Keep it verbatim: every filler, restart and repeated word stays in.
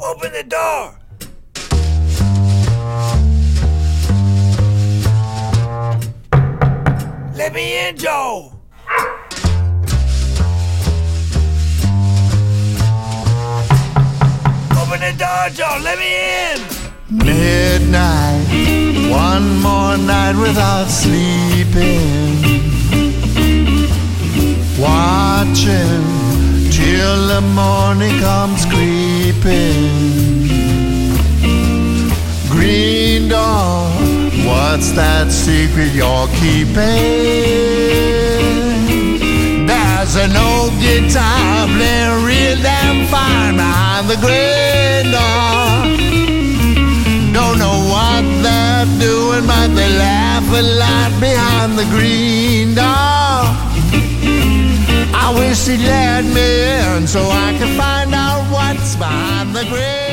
Open the door! Let me in, Joe! Open the door, Joe! Let me in! Midnight, one more night without sleeping, watching till the morning comes creeping. Green door, what's that secret you're keeping? There's an old guitar playing real damn fine behind the green door. Don't know what they're doing, but they laugh a lot behind the green door. I wish he'd let me in so I could find out what's behind the green door.